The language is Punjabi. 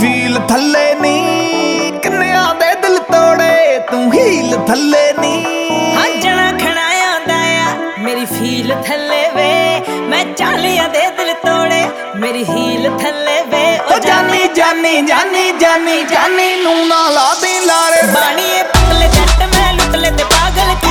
ਫੀਲ ਥੱਲੇ ਨੀ ਕਿੰਨਿਆਂ ਦੇ ਦਿਲ ਤੋੜੇ ਤੂੰ ਹੀਲ ਥੱਲੇ ਨੀ ਜਣਾ ਖਣਾਇਆ ਦਾ ਆ ਮੇਰੀ ਫੀਲ ਥੱਲੇ ਵੇ ਮੈਂ ਚਾਲੀਆਂ ਦੇ ਦਿਲ ਤੋੜੇ ਮੇਰੀ ਹੀਲ ਥੱਲੇ ਵੇ ਓ ਜਾਨੀ ਜਾਨੀ ਜਾਨੀ ਜਾਨੀ ਜਾਨੀ ਨੂੰ ਨਾ ਲਾ ਦੇ ਲਾਰੇ ਬਾਣੀਏ ਪਤਲੇ ਜੱਟ ਮੈਂ ਲੁੱਟ ਲੈ ਤੇ ਪਾਗਲ